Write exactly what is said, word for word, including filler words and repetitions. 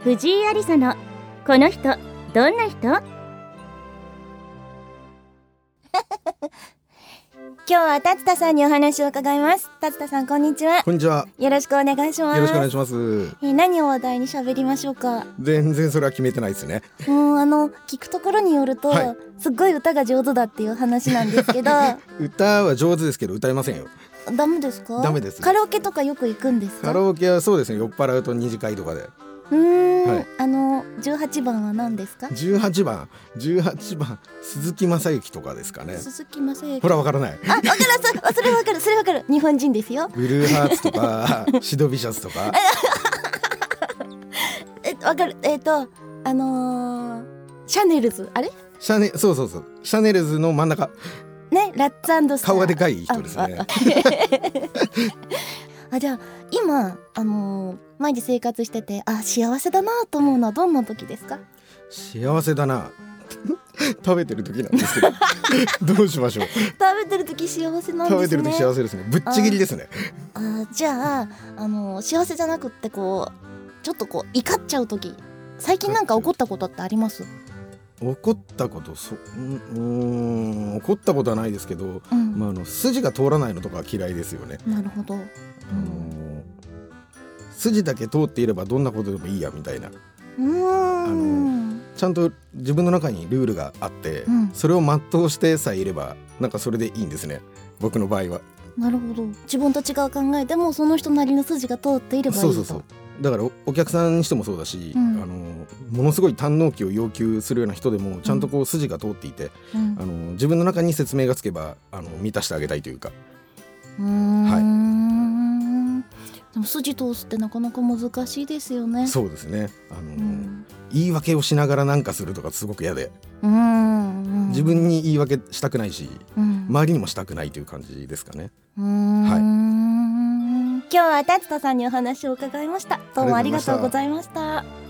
藤井ありさのこの人どんな人。今日は達田さんにお話を伺います。達田さん、こんにちは。 こんにちは。 よろしくお願いします。 よろしくお願いします。 えー何を話題に喋りましょうか。 全然それは決めてないですね。 もうあの聞くところによると、 はいすっごい歌が上手だっていう話なんですけど歌は上手ですけど歌えませんよ。 ダメですか？ ダメです。 カラオケとかよく行くんですか？ カラオケはそうですね、酔っ払うと二次会とかで。 うーん、 はいあのじゅうはちばんは何ですか？ じゅうはちばんじゅうはちばん鈴木雅之とかですかね。 鈴木雅之。 ほらわからない。 あ、わかる、そそれわかる、それわかる。日本人ですよ。 ブルーハーツとかシドビシャスとか。 え、わかる。えっ、とあのー、シャネルズ、あれシャネそうそうそうシャネルズの真ん中ね、ラッツ&スター。 顔がでかい人ですね。 ああじゃあ今あのー、毎日生活してて、あ、幸せだなと思うのはどんな時ですか？ 幸せだな食べてる時なんですけどどうしましょう。 食べてる時幸せなんですね。 食べてる時幸せですね。ぶっちぎりですね。 あ、じゃあ、あのー、幸せじゃなくってこうちょっとこう怒っちゃう時、最近なんか起こったことってあります？ 怒ったことそうんうーん怒ったことはないですけど、 うん、 まあ、あの筋が通らないのとかは嫌いですよね。 なるほど。 あの筋だけ通っていればどんなことでもいいやみたいな、 うーん、 ちゃんと自分の中にルールがあって、 うん、 それを全うしてさえいればなんかそれでいいんですね、僕の場合は。 なるほど。自分と違う考えでもその人なりの筋が通っていればいいと。 そうそうそう。だから お, お客さんにしてもそうだし、 うん、 あのものすごい堪能期を要求するような人でもちゃんとこう筋が通っていて、 うん、 あの自分の中に説明がつけばあの満たしてあげたいというか。 うーん、はい、でも筋通すってなかなか難しいですよね。 そうですね、あの、 うん、 言い訳をしながらなんかするとかすごく嫌で、 うん、うん、 自分に言い訳したくないし、 うん、 周りにもしたくないという感じですかね。 うーん、 はい、 今日は達田さんにお話を伺いました。どうもありがとうございました。